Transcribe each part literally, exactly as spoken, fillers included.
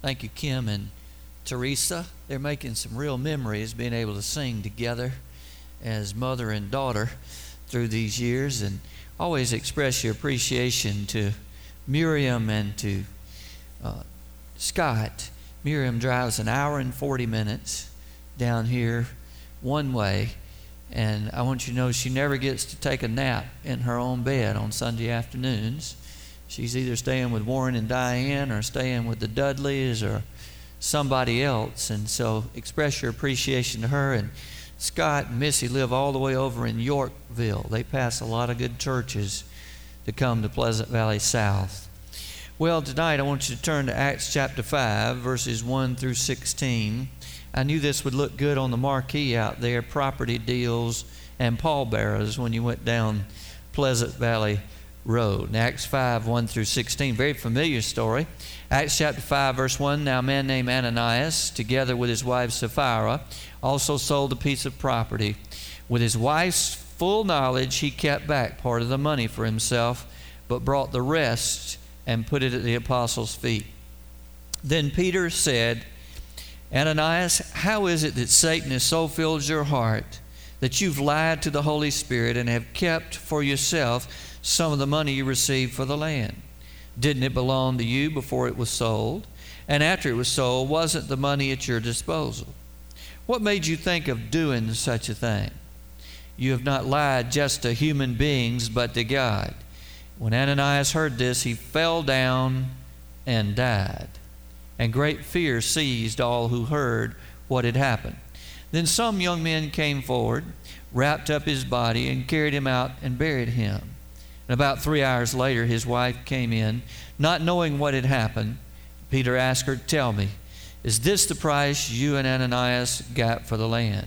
Thank you, Kim and Teresa. They're making some real memories being able to sing together as mother and daughter through these years, and always express your appreciation to Miriam and to uh, Scott. Miriam drives an hour and forty minutes down here one way, and I want you to know she never gets to take a nap in her own bed on Sunday afternoons. She's either staying with Warren and Diane or staying with the Dudleys or somebody else. And so express your appreciation to her. And Scott and Missy live all the way over in Yorkville. They pass a lot of good churches to come to Pleasant Valley South. Well, tonight I want you to turn to Acts chapter five, verses one through sixteen. I knew this would look good on the marquee out there, property deals and pallbearers, when you went down Pleasant Valley Road. In Acts five, one through sixteen, very familiar story. Acts chapter five, verse one, now a man named Ananias, together with his wife Sapphira, also sold a piece of property. With his wife's full knowledge, he kept back part of the money for himself, but brought the rest and put it at the apostles' feet. Then Peter said, Ananias, how is it that Satan has so filled your heart that you've lied to the Holy Spirit and have kept for yourself some of the money you received for the land? Didn't it belong to you before it was sold? And after it was sold, wasn't the money at your disposal? What made you think of doing such a thing? You have not lied just to human beings, but to God. When Ananias heard this, he fell down and died. And great fear seized all who heard what had happened. Then some young men came forward, wrapped up his body, and carried him out and buried him. And about three hours later, his wife came in, not knowing what had happened. Peter asked her, tell me, is this the price you and Ananias got for the land?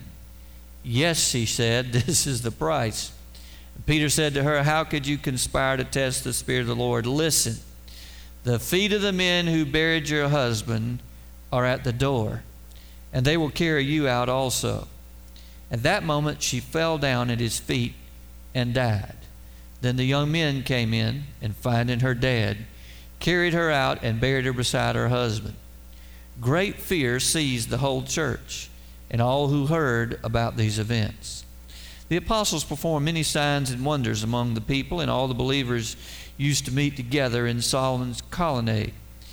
Yes, she said, this is the price. And Peter said to her, how could you conspire to test the Spirit of the Lord? Listen, the feet of the men who buried your husband are at the door, and they will carry you out also. At that moment, she fell down at his feet and died. Then the young men came in, and finding her dead, carried her out and buried her beside her husband. Great fear seized the whole church and all who heard about these events. The apostles performed many signs and wonders among the people, and all the believers used to meet together in Solomon's colonnade.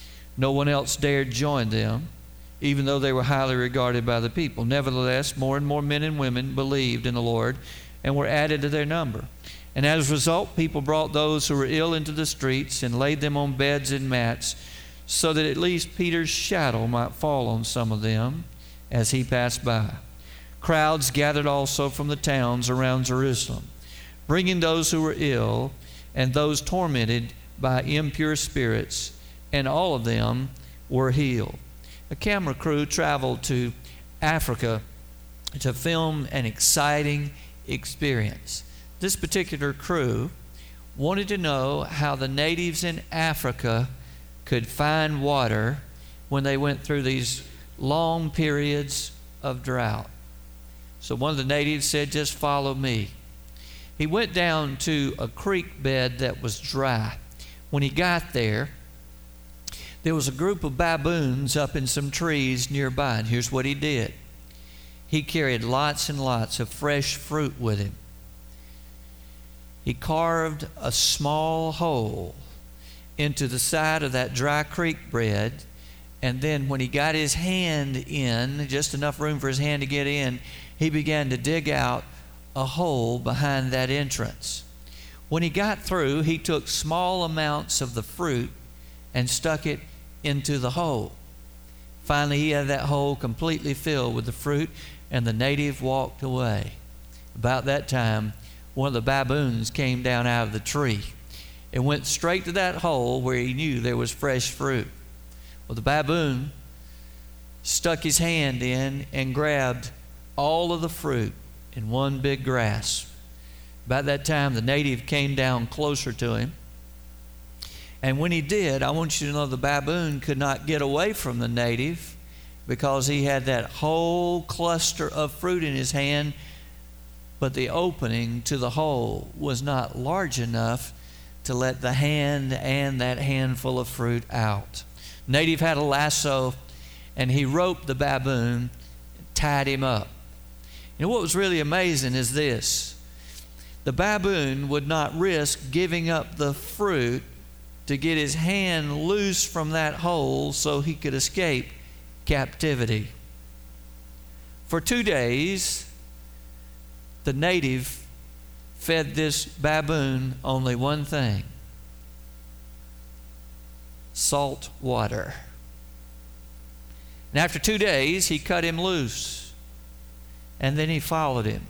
No one else dared join them, even though they were highly regarded by the people. Nevertheless, more and more men and women believed in the Lord and were added to their number. And as a result, people brought those who were ill into the streets and laid them on beds and mats, so that at least Peter's shadow might fall on some of them as he passed by. Crowds gathered also from the towns around Jerusalem, bringing those who were ill and those tormented by impure spirits, and all of them were healed. A camera crew traveled to Africa to film an exciting experience. This particular crew wanted to know how the natives in Africa could find water when they went through these long periods of drought. So one of the natives said, just follow me. He went down to a creek bed that was dry. When he got there, there was a group of baboons up in some trees nearby, and here's what he did. He carried lots and lots of fresh fruit with him. He carved a small hole into the side of that dry creek bed, and then when he got his hand in, just enough room for his hand to get in, he began to dig out a hole behind that entrance. When he got through, he took small amounts of the fruit and stuck it into the hole. Finally, he had that hole completely filled with the fruit, and the native walked away. About that time, one of the baboons came down out of the tree and went straight to that hole where he knew there was fresh fruit. Well, the baboon stuck his hand in and grabbed all of the fruit in one big grasp. About that time, the native came down closer to him. And when he did, I want you to know the baboon could not get away from the native because he had that whole cluster of fruit in his hand, but the opening to the hole was not large enough to let the hand and that handful of fruit out. Native had a lasso, and he roped the baboon, tied him up. You know what was really amazing is this. The baboon would not risk giving up the fruit to get his hand loose from that hole so he could escape captivity. For two days, the native fed this baboon only one thing: salt water. And after two days, he cut him loose, and then he followed him.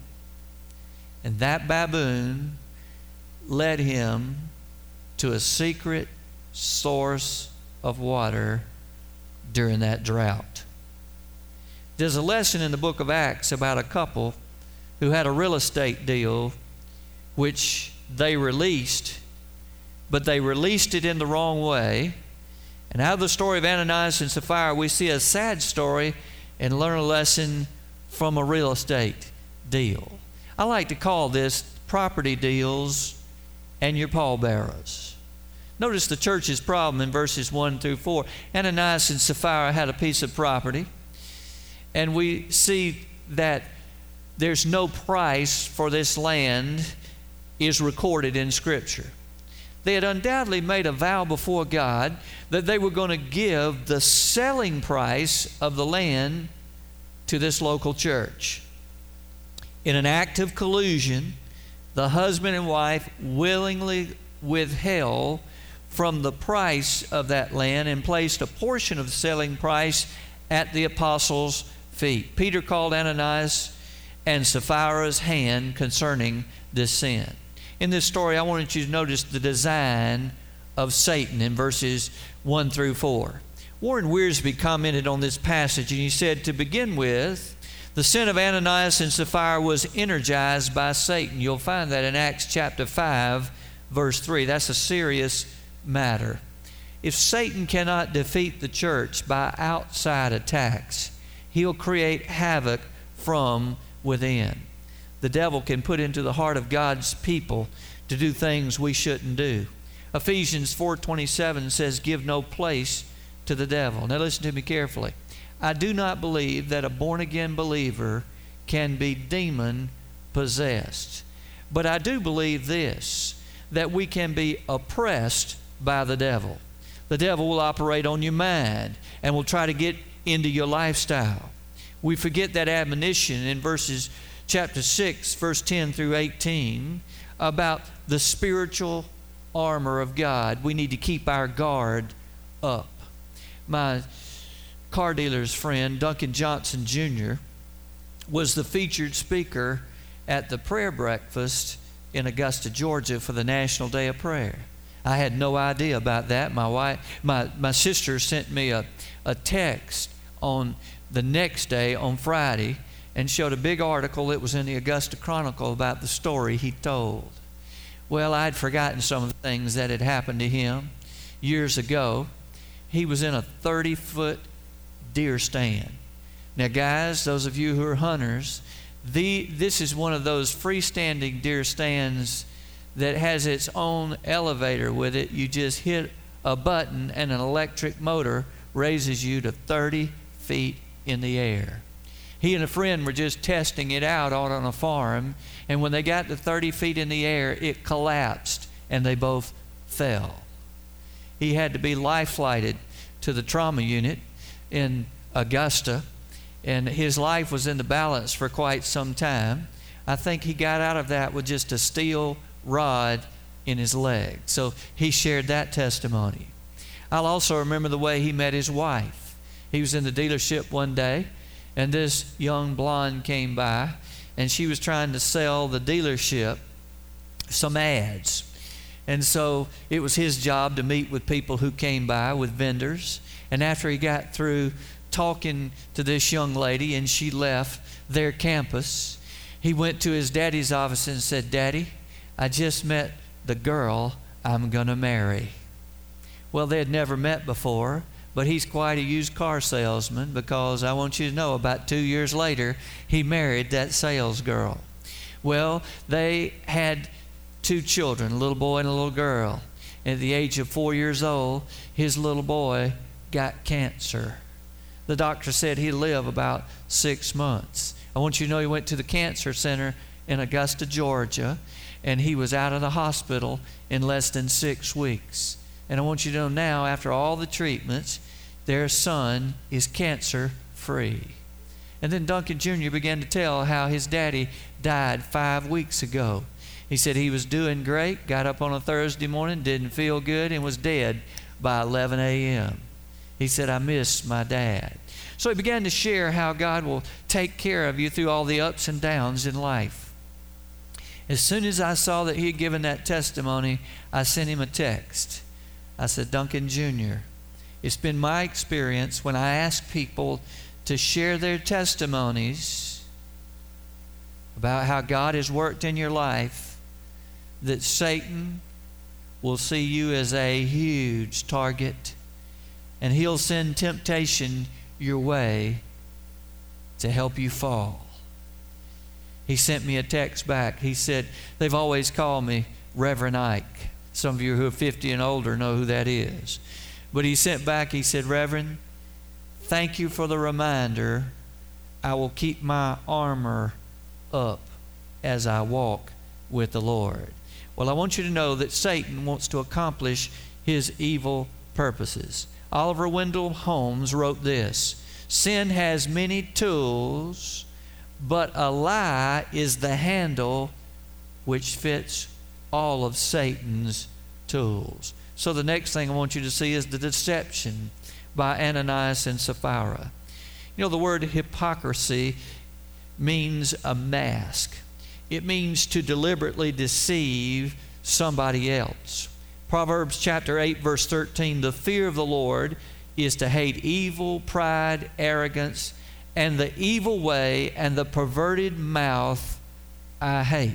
And that baboon led him to a secret source of water during that drought. There's a lesson in the book of Acts about a couple who had a real estate deal which they released, but they released it in the wrong way. And out of the story of Ananias and Sapphira, we see a sad story and learn a lesson from a real estate deal. I like to call this property deals and your pallbearers. Notice the church's problem in verses one through four. Ananias and Sapphira had a piece of property, and we see that there's no price for this land is recorded in Scripture. They had undoubtedly made a vow before God that they were going to give the selling price of the land to this local church. In an act of collusion, the husband and wife willingly withheld from the price of that land and placed a portion of the selling price at the apostles' feet. Peter called Ananias and Sapphira's hand concerning this sin. In this story, I wanted you to notice the design of Satan in verses one through four. Warren Wiersbe commented on this passage, and he said, to begin with, the sin of Ananias and Sapphira was energized by Satan. You'll find that in Acts chapter five, verse three. That's a serious matter. If Satan cannot defeat the church by outside attacks, he'll create havoc from within. The devil can put into the heart of God's people to do things we shouldn't do. Ephesians four twenty-seven says, give no place to the devil. Now listen to me carefully. I do not believe that a born-again believer can be demon-possessed. But I do believe this, that we can be oppressed by the devil. The devil will operate on your mind and will try to get into your lifestyle. We forget that admonition in verses chapter six, verse ten through eighteen, about the spiritual armor of God. We need to keep our guard up. My car dealer's friend, Duncan Johnson Junior, was the featured speaker at the prayer breakfast in Augusta, Georgia for the National Day of Prayer. I had no idea about that. My wife, my, my sister sent me a, a text on the next day, on Friday, and showed a big article that was in the Augusta Chronicle about the story he told. Well, I'd forgotten some of the things that had happened to him years ago. He was in a thirty-foot deer stand. Now, guys, those of you who are hunters, the, this is one of those freestanding deer stands that has its own elevator with it. You just hit a button and an electric motor raises you to thirty feet in the air. He and a friend were just testing it out out on a farm, and when they got to thirty feet in the air, it collapsed and they both fell. He had to be life-flighted to the trauma unit in Augusta, and his life was in the balance for quite some time. I think he got out of that with just a steel rod in his leg. So he shared that testimony. I'll also remember the way he met his wife. He was in the dealership one day, and this young blonde came by, and she was trying to sell the dealership some ads. And so it was his job to meet with people who came by, with vendors. And after he got through talking to this young lady and she left their campus, he went to his daddy's office and said, "Daddy, I just met the girl I'm going to marry." Well, they had never met before, but he's quite a used car salesman, because I want you to know, about two years later, he married that sales girl. Well, they had two children, a little boy and a little girl. At the age of four years old, his little boy got cancer. The doctor said he'd live about six months. I want you to know he went to the cancer center in Augusta, Georgia, and he was out of the hospital in less than six weeks. And I want you to know now, after all the treatments, their son is cancer-free. And then Duncan Junior began to tell how his daddy died five weeks ago. He said he was doing great, got up on a Thursday morning, didn't feel good, and was dead by eleven a.m. He said, I miss my dad. So he began to share how God will take care of you through all the ups and downs in life. As soon as I saw that he had given that testimony, I sent him a text. I said, Duncan Junior, it's been my experience when I ask people to share their testimonies about how God has worked in your life, that Satan will see you as a huge target, and he'll send temptation your way to help you fall. He sent me a text back. He said, they've always called me Reverend Ike. Some of you who are fifty and older know who that is. But he sent back, he said, Reverend, thank you for the reminder. I will keep my armor up as I walk with the Lord. Well, I want you to know that Satan wants to accomplish his evil purposes. Oliver Wendell Holmes wrote this: sin has many tools, but a lie is the handle which fits all of Satan's tools. So the next thing I want you to see is the deception by Ananias and Sapphira. You know, the word hypocrisy means a mask. It means to deliberately deceive somebody else. Proverbs chapter eight, verse thirteen, the fear of the Lord is to hate evil, pride, arrogance, and the evil way and the perverted mouth I hate.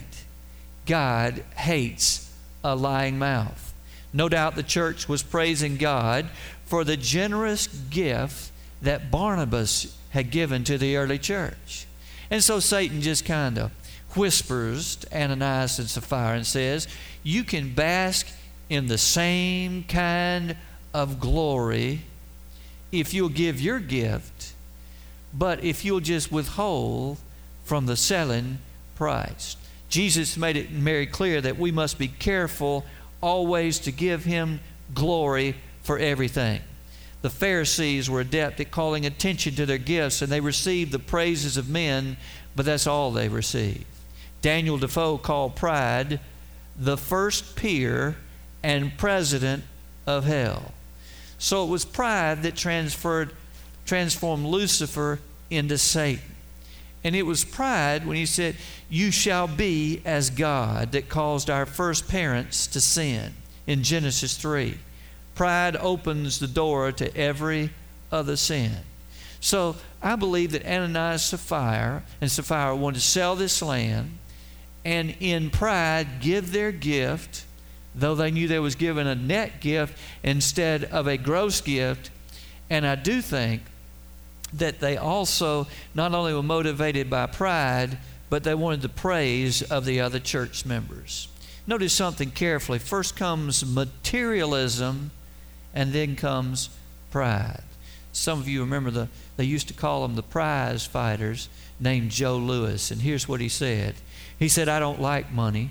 God hates a lying mouth. No doubt the church was praising God for the generous gift that Barnabas had given to the early church. And so Satan just kind of whispers to Ananias and Sapphira and says, you can bask in the same kind of glory if you'll give your gift, but if you'll just withhold from the selling price. Jesus made it very clear that we must be careful always to give him glory for everything. The Pharisees were adept at calling attention to their gifts, and they received the praises of men, but that's all they received. Daniel Defoe called pride the first peer and president of hell. So it was pride that transferred, transformed Lucifer into Satan. And it was pride when he said, you shall be as God, that caused our first parents to sin in Genesis three. Pride opens the door to every other sin. So I believe that Ananias Sapphira and Sapphira wanted to sell this land and in pride give their gift, though they knew they was given a net gift instead of a gross gift. And I do think that they also not only were motivated by pride, but they wanted the praise of the other church members. Notice something carefully. First comes materialism, and then comes pride. Some of you remember the they used to call them the prize fighters, named Joe Louis. And here's what he said. He said, I don't like money,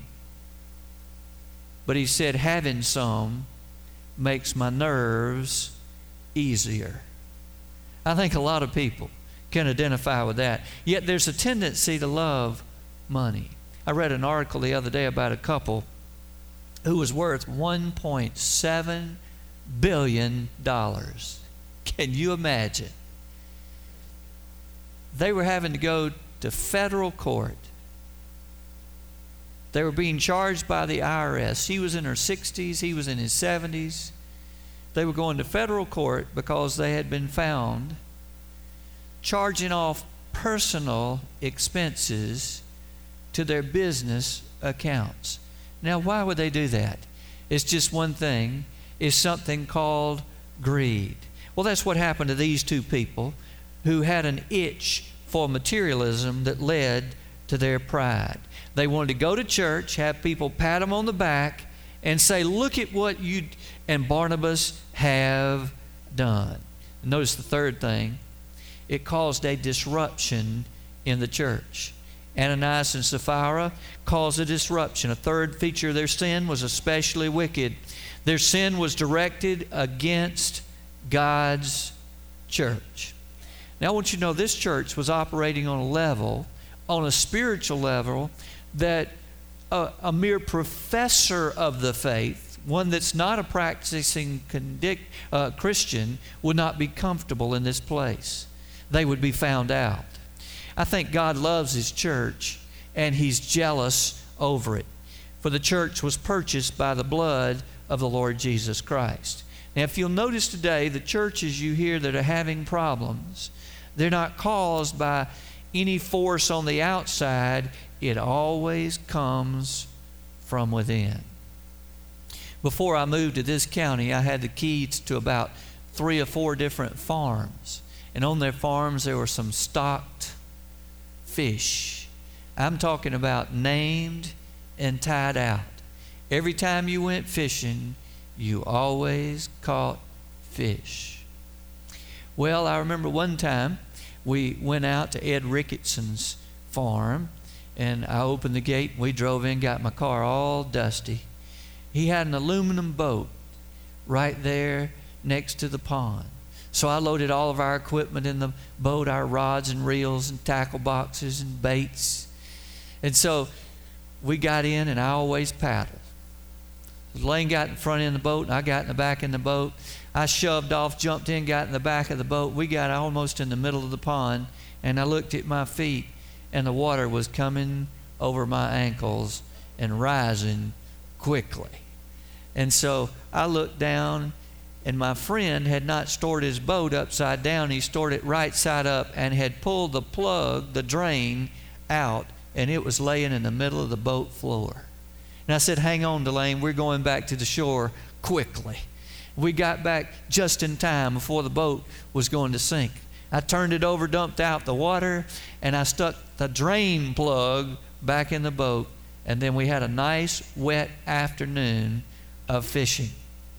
but he said, having some makes my nerves easier. I think a lot of people can identify with that. Yet there's a tendency to love money. I read an article the other day about a couple who was worth one point seven billion dollars. Can you imagine? They were having to go to federal court. They were being charged by the I R S. She was in her sixties, he was in his seventies. They were going to federal court because they had been found charging off personal expenses to their business accounts. Now, why would they do that? It's just one thing. It's something called greed. Well, that's what happened to these two people who had an itch for materialism that led to their pride. They wanted to go to church, have people pat them on the back, and say, look at what you and Barnabas have done. Notice the third thing. It caused a disruption in the church. Ananias and Sapphira caused a disruption. A third feature of their sin was especially wicked. Their sin was directed against God's church. Now I want you to know this church was operating on a level, on a spiritual level, that a, a mere professor of the faith, one that's not a practicing condic- uh, Christian, would not be comfortable in this place. They would be found out. I think God loves His church, and He's jealous over it. For the church was purchased by the blood of the Lord Jesus Christ. Now, if you'll notice today, the churches you hear that are having problems, they're not caused by any force on the outside. It always comes from within. Before I moved to this county, I had the keys to about three or four different farms. And on their farms, there were some stocked fish. I'm talking about named and tied out. Every time you went fishing, you always caught fish. Well, I remember one time we went out to Ed Ricketson's farm, and I opened the gate. We drove in, got my car all dusty. He had an aluminum boat right there next to the pond. So I loaded all of our equipment in the boat, our rods and reels and tackle boxes and baits. And so we got in, and I always paddled. Lane got in front end of the boat, and I got in the back in the boat. I shoved off, jumped in, got in the back of the boat. We got almost in the middle of the pond, and I looked at my feet, and the water was coming over my ankles and rising quickly. And so I looked down, and my friend had not stored his boat upside down. He stored it right side up and had pulled the plug, the drain, out, and it was laying in the middle of the boat floor. And I said, hang on, Delane, we're going back to the shore quickly. We got back just in time before the boat was going to sink. I turned it over, dumped out the water, and I stuck the drain plug back in the boat, and then we had a nice wet afternoon of fishing.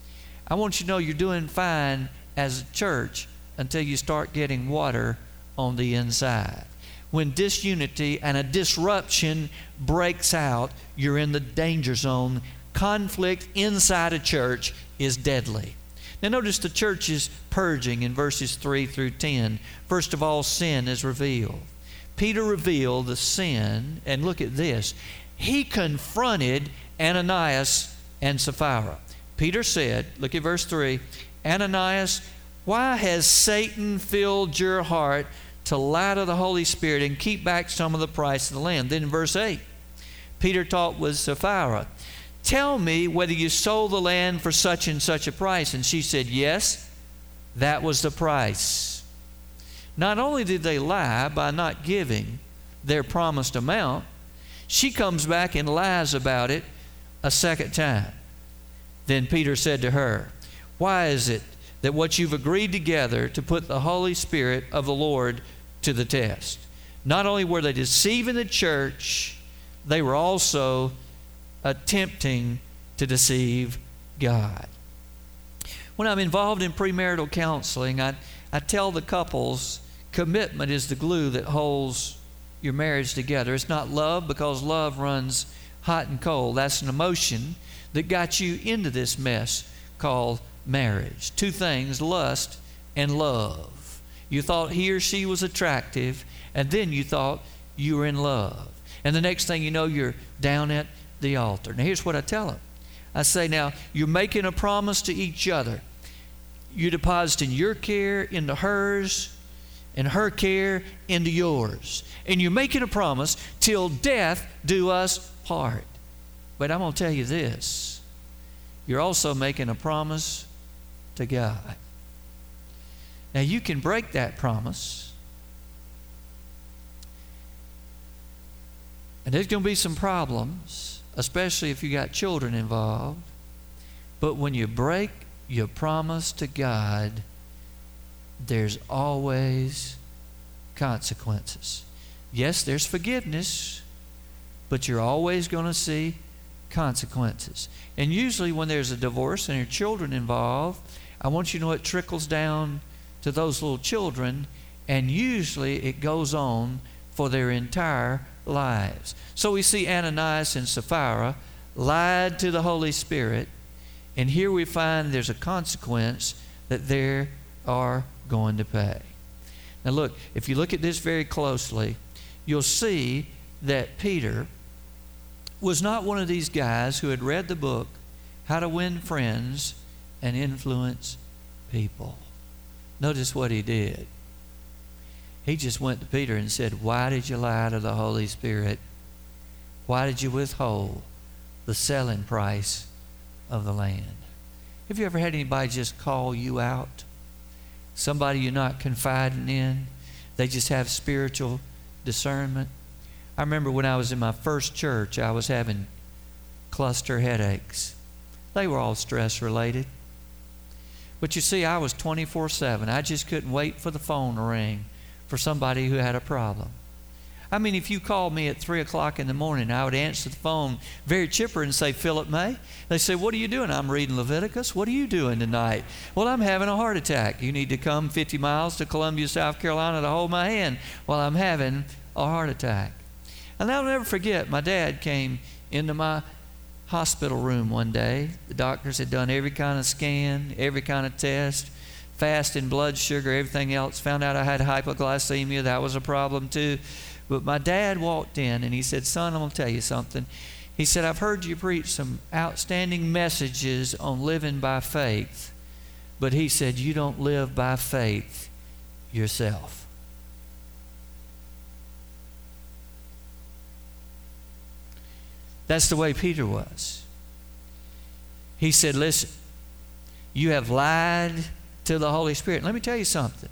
I want you to know you're doing fine as a church until you start getting water on the inside. When disunity and a disruption breaks out, you're in the danger zone. Conflict inside a church is deadly. Now notice the church's purging in verses three through ten. First of all, sin is revealed. Peter revealed the sin, and look at this. He confronted Ananias and Sapphira. Peter said, look at verse three, Ananias, why has Satan filled your heart to lie to the Holy Spirit and keep back some of the price of the land? Then in verse eight, Peter talked with Sapphira. Tell me whether you sold the land for such and such a price. And she said, yes, that was the price. Not only did they lie by not giving their promised amount, she comes back and lies about it a second time. Then Peter said to her, why is it that what you've agreed together to put the Holy Spirit of the Lord to the test? Not only were they deceiving the church, they were also attempting to deceive God. When I'm involved in premarital counseling, I, I tell the couples commitment is the glue that holds your marriage together. It's not love, because love runs hot and cold. That's an emotion that got you into this mess called marriage. Two things, lust and love. You thought he or she was attractive, and then you thought you were in love. And the next thing you know, you're down at the altar. Now here's what I tell them. I say, now, you're making a promise to each other. You're depositing your care into hers and her care into yours. And you're making a promise till death do us part. But I'm going to tell you this. You're also making a promise to God. Now, you can break that promise. And there's going to be some problems, especially if you got children involved. But when you break your promise to God, there's always consequences. Yes, there's forgiveness, but you're always going to see consequences. And usually when there's a divorce and there are children involved, I want you to know it trickles down to those little children, and usually it goes on for their entire lives. So we see Ananias and Sapphira lied to the Holy Spirit, and here we find there's a consequence that they are going to pay. Now look, if you look at this very closely, you'll see that Peter was not one of these guys who had read the book, How to Win Friends and Influence People. Notice what he did. He just went to Peter and said, why did you lie to the Holy Spirit? Why did you withhold the selling price of the land? Have you ever had anybody just call you out? Somebody you're not confiding in? They just have spiritual discernment. I remember when I was in my first church, I was having cluster headaches. They were all stress related. But you see, I was twenty-four seven. I just couldn't wait for the phone to ring for somebody who had a problem. I mean, if you called me at three o'clock in the morning, I would answer the phone very chipper and say, Philip May. They say, what are you doing? I'm reading Leviticus. What are you doing tonight? Well, I'm having a heart attack. You need to come fifty miles to Columbia, South Carolina to hold my hand while I'm having a heart attack. And I'll never forget, my dad came into my hospital room one day. The doctors had done every kind of scan, every kind of test, fasting blood sugar, everything else. Found out I had hypoglycemia. That was a problem too. But my dad walked in and he said, son, I'm going to tell you something. He said, I've heard you preach some outstanding messages on living by faith. But he said, you don't live by faith yourself. That's the way Peter was. He said, listen, you have lied to the Holy Spirit. Let me tell you something.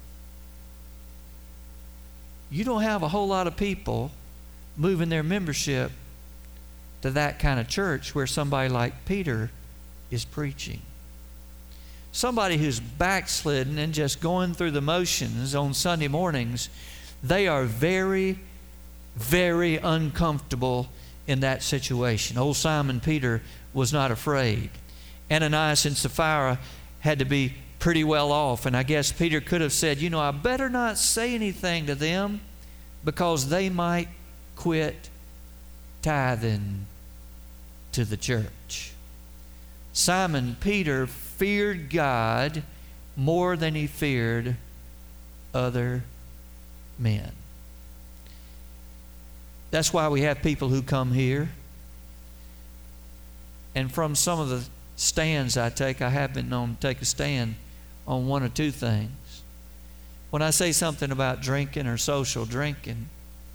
You don't have a whole lot of people moving their membership to that kind of church where somebody like Peter is preaching. Somebody who's backslidden and just going through the motions on Sunday mornings, they are very, very uncomfortable in that situation. Old Simon Peter was not afraid. Ananias and Sapphira had to be pretty well off, and I guess Peter could have said, you know, I better not say anything to them because they might quit tithing to the church. Simon Peter feared God more than he feared other men. That's why we have people who come here. And from some of the stands I take, I have been known to take a stand on one or two things. When I say something about drinking or social drinking,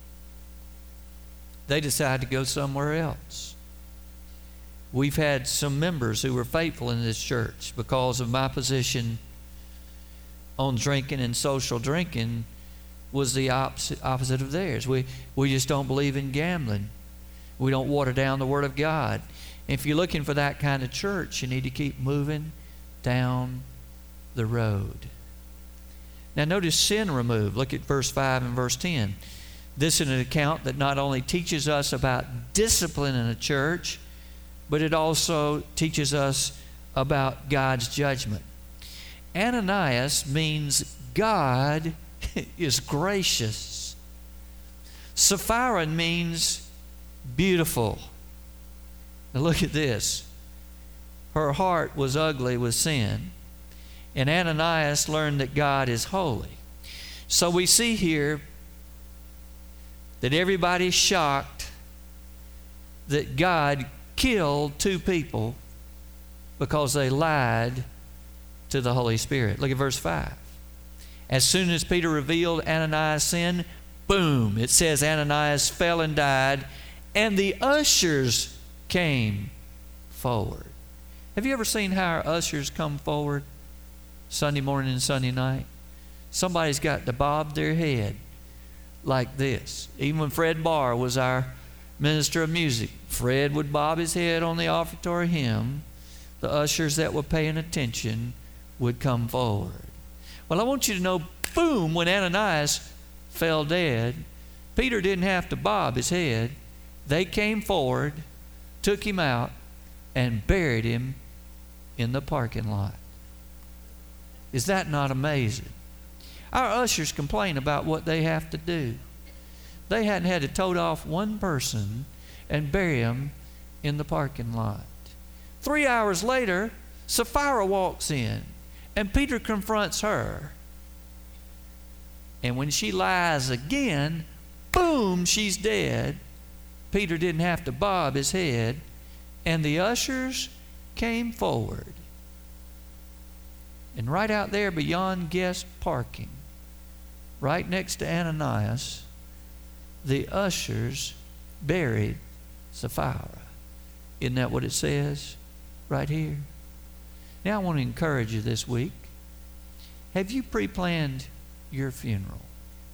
they decide to go somewhere else. We've had some members who were faithful in this church because of my position on drinking and social drinking was the opposite, opposite of theirs. We, we just don't believe in gambling. We don't water down the Word of God. If you're looking for that kind of church, you need to keep moving down the road. Now notice sin removed. Look at verse five and verse ten. This is an account that not only teaches us about discipline in a church, but it also teaches us about God's judgment. Ananias means God is gracious. Sapphira means beautiful. Now look at this. Her heart was ugly with sin, and Ananias learned that God is holy. So we see here that everybody's shocked that God killed two people because they lied to the Holy Spirit. Look at verse five. As soon as Peter revealed Ananias' sin, boom, it says Ananias fell and died, and the ushers came forward. Have you ever seen how our ushers come forward Sunday morning and Sunday night? Somebody's got to bob their head like this. Even when Fred Barr was our minister of music, Fred would bob his head on the offertory hymn. The ushers that were paying attention would come forward. Well, I want you to know, boom, when Ananias fell dead, Peter didn't have to bob his head. They came forward, took him out, and buried him in the parking lot. Is that not amazing? Our ushers complain about what they have to do. They hadn't had to tote off one person and bury him in the parking lot. Three hours later, Sapphira walks in, and Peter confronts her. And when she lies again, boom, she's dead. Peter didn't have to bob his head, and the ushers came forward. And right out there beyond guest parking, right next to Ananias, the ushers buried Sapphira. Isn't that what it says right here? Now I want to encourage you this week. Have you pre-planned your funeral?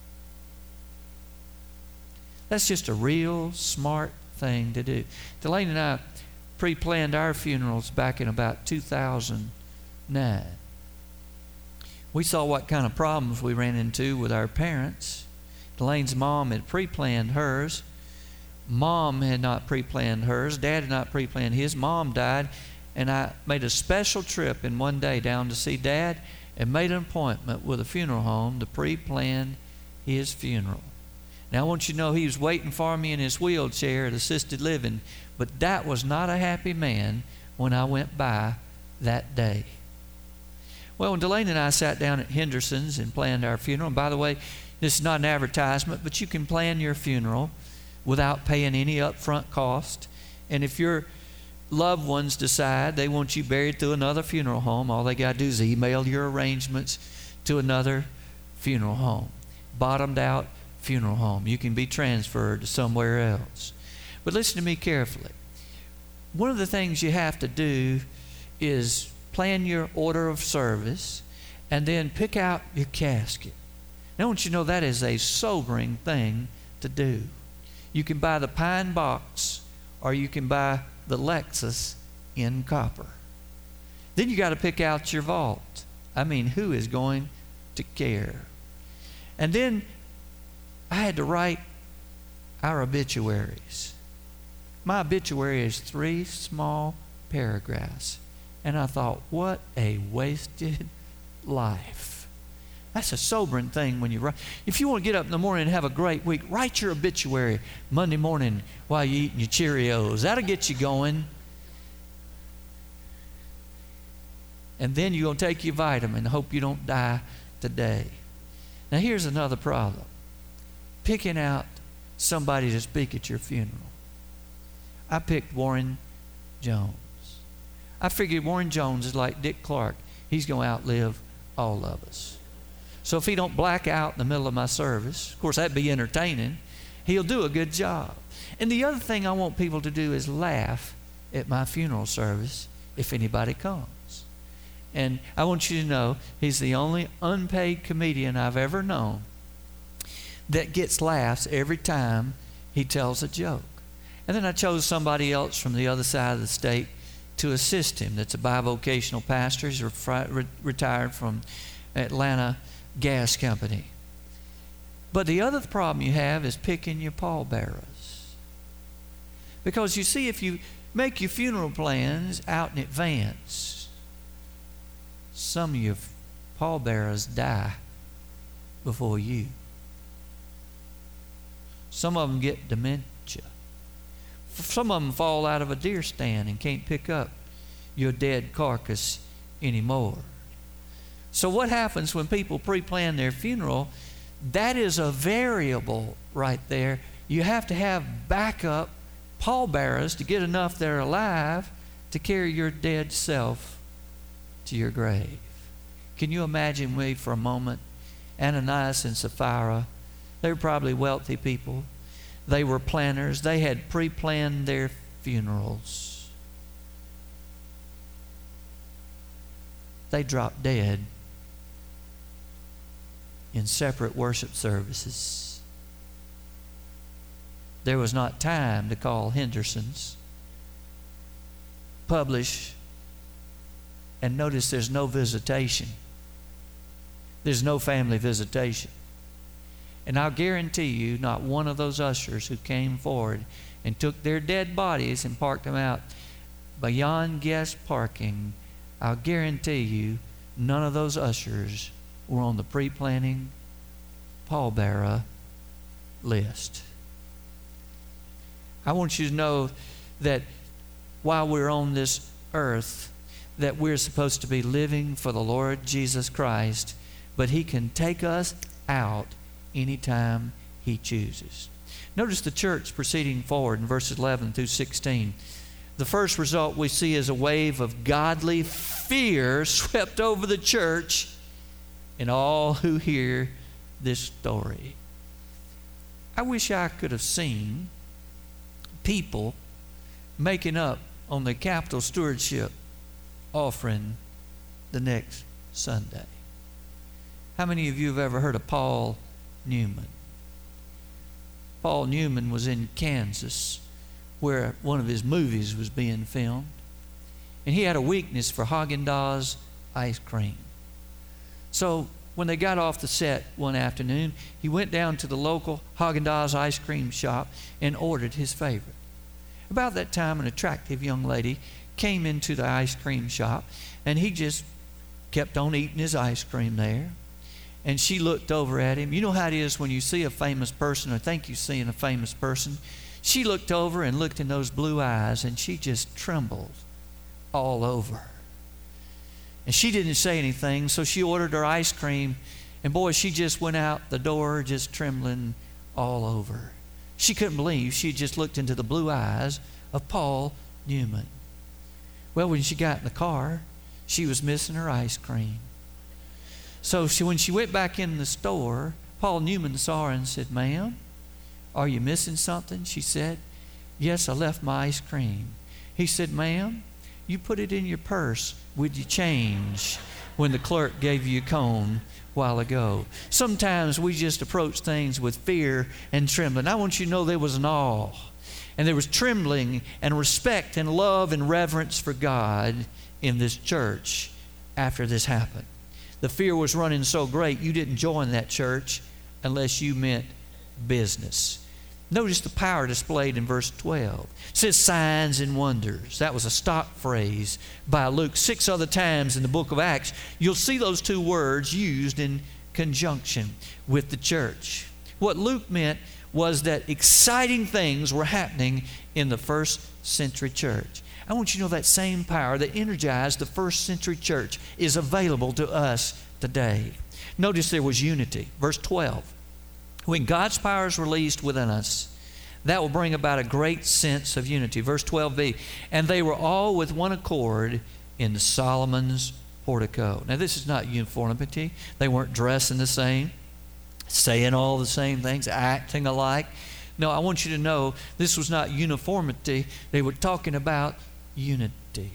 That's just a real smart thing to do. Delaney and I pre-planned our funerals back in about two thousand nine. We saw what kind of problems we ran into with our parents. Delaney's mom had pre-planned hers. Mom had not pre-planned hers. Dad had not pre-planned his. Mom died, and I made a special trip in one day down to see Dad and made an appointment with a funeral home to pre-plan his funeral. Now, I want you to know he was waiting for me in his wheelchair at assisted living, but that was not a happy man when I went by that day. Well, when Delaney and I sat down at Henderson's and planned our funeral, and by the way, this is not an advertisement, but you can plan your funeral without paying any upfront cost. And if your loved ones decide they want you buried through another funeral home, all they got to do is email your arrangements to another funeral home. Bottomed out funeral home. You can be transferred to somewhere else. But listen to me carefully. One of the things you have to do is plan your order of service and then pick out your casket. Now, I want you to know that is a sobering thing to do. You can buy the pine box or you can buy the Lexus in copper. Then you got to pick out your vault. I mean, who is going to care? And then I had to write our obituaries. My obituary is three small paragraphs. And I thought, what a wasted life. That's a sobering thing when you write. If you want to get up in the morning and have a great week, write your obituary Monday morning while you're eating your Cheerios. That'll get you going. And then you're going to take your vitamin and hope you don't die today. Now here's another problem. Picking out somebody to speak at your funeral. I picked Warren Jones. I figured Warren Jones is like Dick Clark. He's going to outlive all of us. So if he don't black out in the middle of my service, of course that'd be entertaining, he'll do a good job. And the other thing I want people to do is laugh at my funeral service if anybody comes. And I want you to know he's the only unpaid comedian I've ever known that gets laughs every time he tells a joke. And then I chose somebody else from the other side of the state to assist him. That's a bivocational pastor. He's re- retired from Atlanta Gas Company. But the other problem you have is picking your pallbearers. Because you see, if you make your funeral plans out in advance, some of your pallbearers die before you. Some of them get dementia. Some of them fall out of a deer stand and can't pick up your dead carcass anymore. So what happens when people pre-plan their funeral? That is a variable right there. You have to have backup pallbearers to get enough that are alive to carry your dead self to your grave. Can you imagine me for a moment? Ananias and Sapphira, they were probably wealthy people. They were planners. They had pre-planned their funerals. They dropped dead in separate worship services. There was not time to call Henderson's, publish, and notice there's no visitation. There's no family visitation. And I'll guarantee you, not one of those ushers who came forward and took their dead bodies and parked them out beyond guest parking, I'll guarantee you, none of those ushers were on the pre-planning pallbearer list. I want you to know that while we're on this earth, that we're supposed to be living for the Lord Jesus Christ, but He can take us out anytime He chooses. Notice the church proceeding forward in verses eleven through sixteen. The first result we see is a wave of godly fear swept over the church and all who hear this story. I wish I could have seen people making up on the capital stewardship offering the next Sunday. How many of you have ever heard of Paul Newman? Paul Newman was in Kansas where one of his movies was being filmed, and he had a weakness for Haagen-Dazs ice cream. So when they got off the set one afternoon, he went down to the local Haagen-Dazs ice cream shop and ordered his favorite. About that time, an attractive young lady came into the ice cream shop, and he just kept on eating his ice cream there. And she looked over at him. You know how it is when you see a famous person or think you're seeing a famous person. She looked over and looked in those blue eyes, and she just trembled all over. And she didn't say anything, so she ordered her ice cream, and boy, she just went out the door just trembling all over. She couldn't believe she just looked into the blue eyes of Paul Newman. Well, when she got in the car, she was missing her ice cream. So she, when she went back in the store, Paul Newman saw her and said, "Ma'am, are you missing something?" She said, "Yes, I left my ice cream." He said, "Ma'am, you put it in your purse with your change when the clerk gave you a cone a while ago." Sometimes we just approach things with fear and trembling. I want you to know there was an awe, and there was trembling and respect and love and reverence for God in this church after this happened. The fear was running so great you didn't join that church unless you meant business. Notice the power displayed in verse twelve. It says signs and wonders. That was a stock phrase by Luke. Six other times in the book of Acts, you'll see those two words used in conjunction with the church. What Luke meant was that exciting things were happening in the first century church. I want you to know that same power that energized the first century church is available to us today. Notice there was unity. Verse twelve. When God's power is released within us, that will bring about a great sense of unity. Verse twelve b. And they were all with one accord in Solomon's portico. Now this is not uniformity. They weren't dressing the same, saying all the same things, acting alike. No, I want you to know this was not uniformity. They were talking about unity.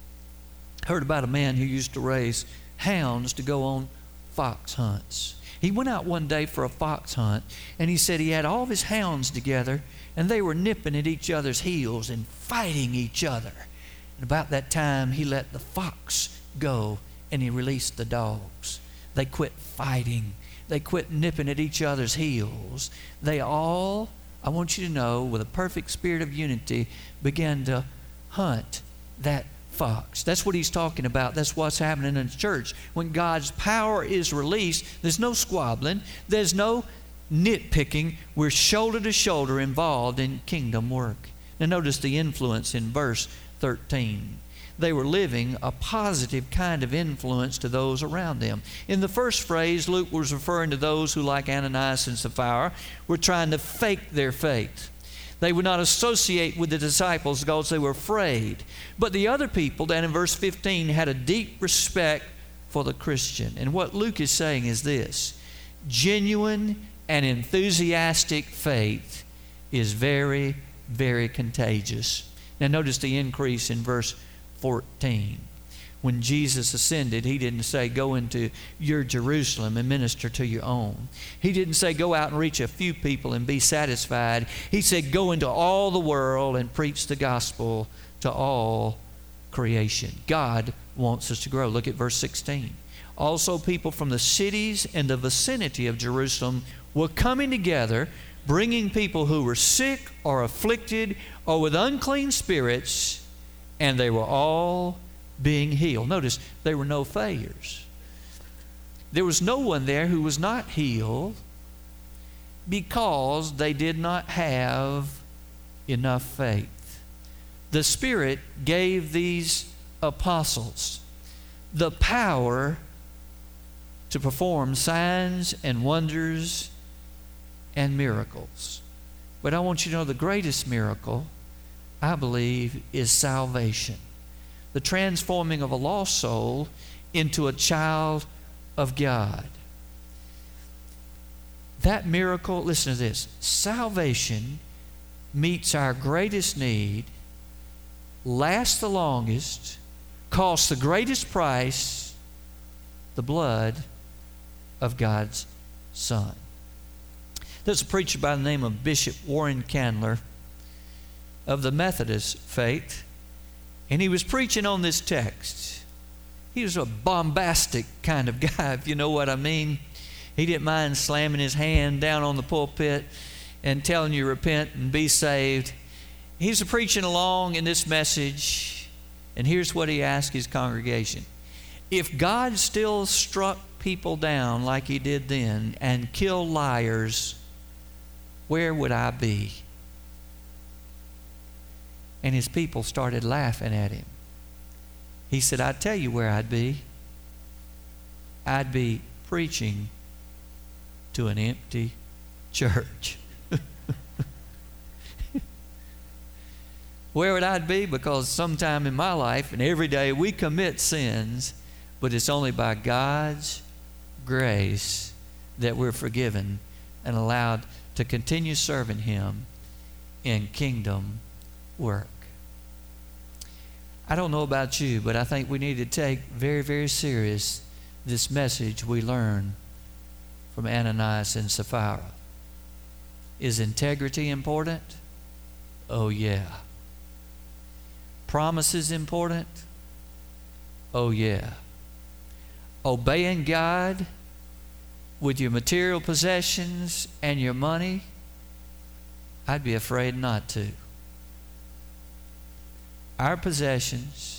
I heard about a man who used to raise hounds to go on fox hunts. He went out one day for a fox hunt, and he said he had all of his hounds together, and they were nipping at each other's heels and fighting each other. And about that time, he let the fox go, and he released the dogs. They quit fighting. They quit nipping at each other's heels. They all, I want you to know, with a perfect spirit of unity, began to hunt that fox. That's what he's talking about. That's what's happening in the church. When God's power is released, there's no squabbling. There's no nitpicking. We're shoulder to shoulder involved in kingdom work. Now notice the influence in verse thirteen. They were living a positive kind of influence to those around them. In the first phrase, Luke was referring to those who, like Ananias and Sapphira, were trying to fake their faith. They would not associate with the disciples because they were afraid. But the other people, down in verse fifteen, had a deep respect for the Christian. And what Luke is saying is this: genuine and enthusiastic faith is very, very contagious. Now notice the increase in verse fourteen. When Jesus ascended, he didn't say, go into your Jerusalem and minister to your own. He didn't say, go out and reach a few people and be satisfied. He said, go into all the world and preach the gospel to all creation. God wants us to grow. Look at verse sixteen. Also, people from the cities and the vicinity of Jerusalem were coming together, bringing people who were sick or afflicted or with unclean spirits, and they were all being healed. Notice, there were no failures. There was no one there who was not healed because they did not have enough faith. The Spirit gave these apostles the power to perform signs and wonders and miracles. But I want you to know the greatest miracle, I believe, is salvation. The transforming of a lost soul into a child of God. That miracle, listen to this, salvation meets our greatest need, lasts the longest, costs the greatest price, the blood of God's Son. There's a preacher by the name of Bishop Warren Candler of the Methodist faith, and he was preaching on this text. He was a bombastic kind of guy, if you know what I mean. He didn't mind slamming his hand down on the pulpit and telling you repent and be saved. He was preaching along in this message, and here's what he asked his congregation. If God still struck people down like he did then and killed liars, where would I be? And his people started laughing at him. He said, I'd tell you where I'd be. I'd be preaching to an empty church. Where would I be? Because sometime in my life and every day we commit sins, but it's only by God's grace that we're forgiven and allowed to continue serving Him in kingdom work. I don't know about you, but I think we need to take very, very serious this message we learned from Ananias and Sapphira. Is integrity important? Oh, yeah. Promises important? Oh, yeah. Obeying God with your material possessions and your money? I'd be afraid not to. Our possessions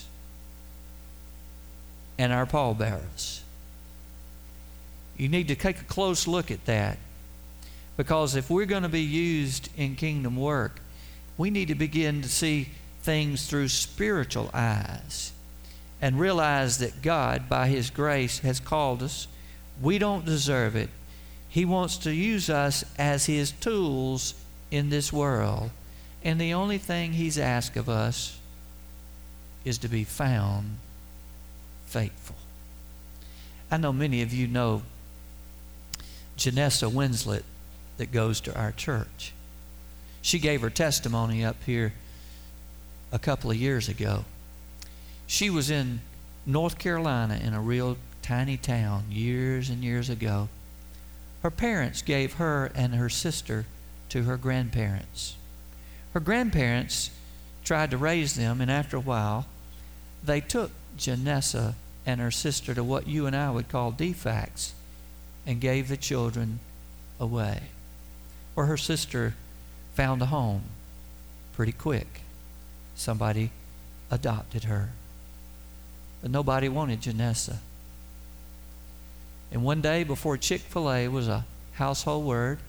and our pallbearers. You need to take a close look at that, because if we're going to be used in kingdom work, we need to begin to see things through spiritual eyes and realize that God, by His grace, has called us. We don't deserve it. He wants to use us as His tools in this world. And the only thing He's asked of us is to be found faithful. I know many of you know Janessa Winslet that goes to our church. She gave her testimony up here a couple of years ago. She was in North Carolina in a real tiny town years and years ago. Her parents gave her and her sister to her grandparents. Her grandparents tried to raise them, and after a while, they took Janessa and her sister to what you and I would call defects and gave the children away. Where her sister found a home pretty quick. Somebody adopted her. But nobody wanted Janessa. And one day, before Chick-fil-A was a household word,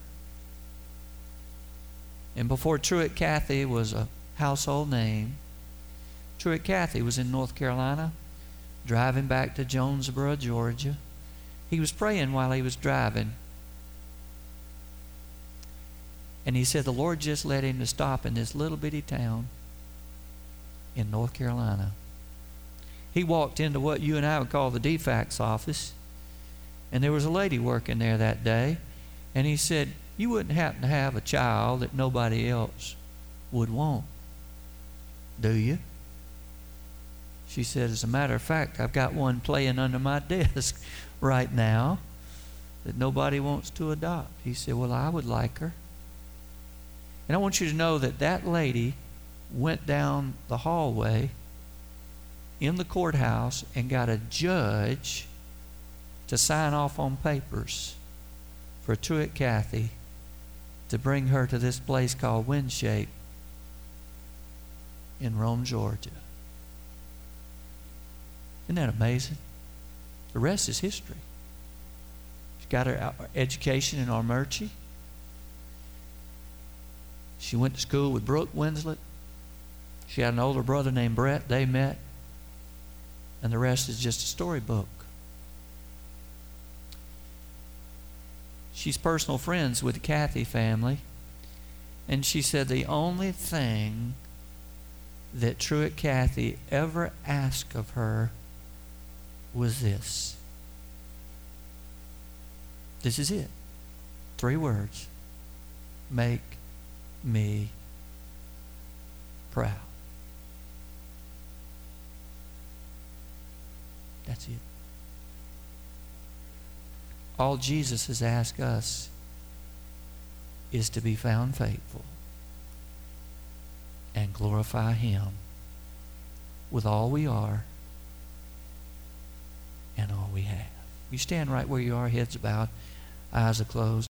and before Truett Cathy was a household name, Truett Cathy was in North Carolina, driving back to Jonesboro, Georgia. He was praying while he was driving. And he said the Lord just led him to stop in this little bitty town in North Carolina. He walked into what you and I would call the D FACS office, and there was a lady working there that day, and he said, you wouldn't happen to have a child that nobody else would want, do you? She said, as a matter of fact, I've got one playing under my desk right now that nobody wants to adopt. He said, well, I would like her. And I want you to know that that lady went down the hallway in the courthouse and got a judge to sign off on papers for Truett Cathy to bring her to this place called Windshape in Rome, Georgia. Isn't that amazing? The rest is history. got her education in Armurchie. She went to school with Brooke Winslet. She had an older brother named Brett. They met. And the rest is just a storybook. She's personal friends with the Cathy family. And she said the only thing that Truett Cathy ever asked of her was this. This is it. Three words. Make me proud. That's it. All Jesus has asked us is to be found faithful and glorify Him with all we are and all we have. You stand right where you are, heads bowed, eyes are closed.